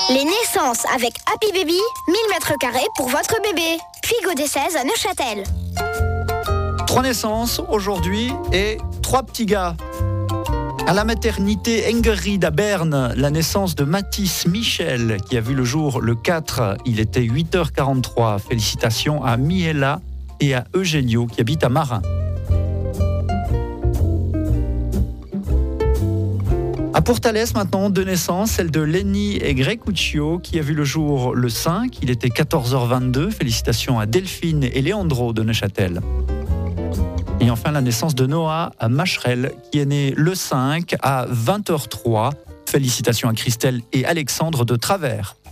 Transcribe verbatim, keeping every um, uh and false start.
Les naissances avec Happy Baby, mille mètres carrés pour votre bébé. Puy des seize à Neuchâtel. Trois naissances aujourd'hui et trois petits gars. À la maternité Engerried à Berne, la naissance de Mathis Michel qui a vu le jour le quatre, il était huit heures quarante-trois. Félicitations à Miela et à Eugenio qui habitent à Marin. À Portales maintenant, deux naissances, celle de Lenny et Grecuccio qui a vu le jour le cinq, il était quatorze heures vingt-deux. Félicitations à Delphine et Leandro de Neuchâtel. Et enfin la naissance de Noah à Macherel qui est né le cinq à vingt heures trois. Félicitations à Christelle et Alexandre de Travers.